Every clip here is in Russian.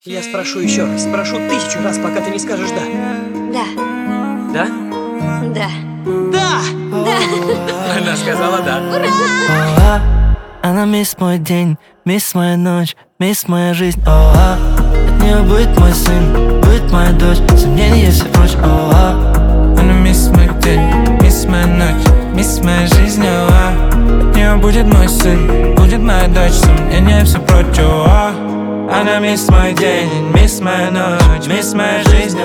Я спрошу еще раз, спрошу 1000 раз, пока ты не скажешь «да». Да. Да? Да. Да! Да. Она сказала «да». Оа, она мисс мой день, мисс моя ночь, мисс моя жизнь. Оа, от нее будет мой сын, будет моя дочь, сомнения все прочь. Оа, она мисс мой день, мисс моя ночь, мисс моя жизнь. Оа, от нее будет мой сын, будет моя дочь, сомнения все прочь. Оа, она мисс мой день, мисс моя ночь, мисс моя жизнь.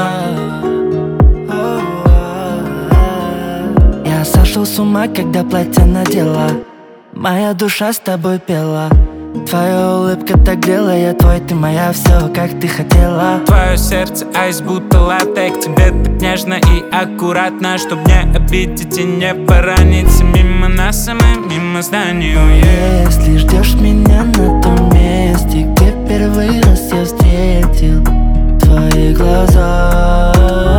я сошел с ума, когда платье надела. Моя душа с тобой пела. Твоя улыбка так грела, я твой, ты моя, все, как ты хотела. Твое сердце айс, будто латекс. Тебе так нежно и аккуратно, чтоб не обидеть и не пораниться. Мимо нас, а мы мимо здания уедем. Если ждешь меня на том месте, где первый раз я встретил твои глаза.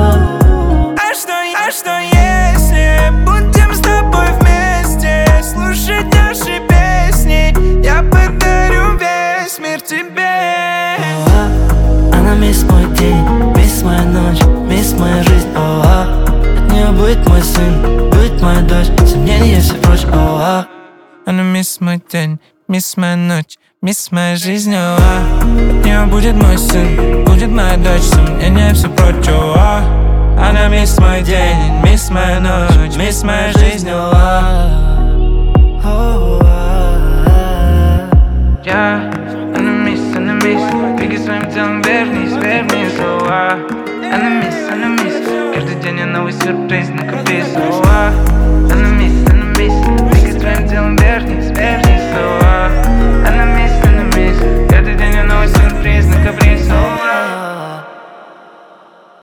А что если будем с тобой вместе слушать наши песни? Я подарю весь мир тебе. Она мисс мой день, мисс моя ночь, мисс моя жизнь. От нее будет мой сын, будет моя дочь, сомнения все прочь. Она мисс мой день, мисс моя ночь, мисс моя жизнь. От нее будет мой сын, будет моя дочь, сомнения все прочь. Она мисс мой день, мисс моя ночь, мисс моя жизнь. Она мисс, двигай своим телом, вернись, вернись. Она мисс, каждый день я новый сюрприз на каприз.